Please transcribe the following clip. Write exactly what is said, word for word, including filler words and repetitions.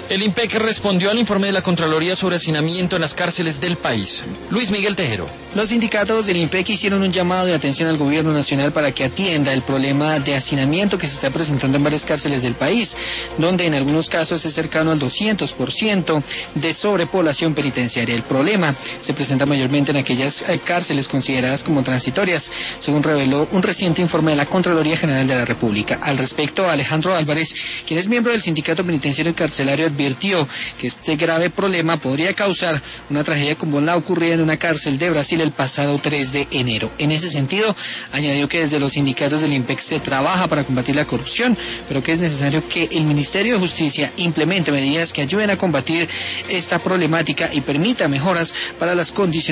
El INPEC respondió al informe de la Contraloría sobre hacinamiento en las cárceles del país. Luis Miguel Tejero. Los sindicatos del INPEC hicieron un llamado de atención al gobierno nacional para que atienda el problema de hacinamiento que se está presentando en varias cárceles del país, donde en algunos casos es cercano al doscientos por ciento de sobrepoblación penitenciaria. El problema se presenta mayormente en aquellas cárceles consideradas como transitorias, según reveló un reciente informe de la Contraloría General de la República. Al respecto, Alejandro Álvarez, quien es miembro del Sindicato Penitenciario y Carcelario, advirtió que este grave problema podría causar una tragedia como la ocurrida en una cárcel de Brasil el pasado tres de enero. En ese sentido, añadió que desde los sindicatos del INPEC se trabaja para combatir la corrupción, pero que es necesario que el Ministerio de Justicia implemente medidas que ayuden a combatir esta problemática y permita mejoras para las condiciones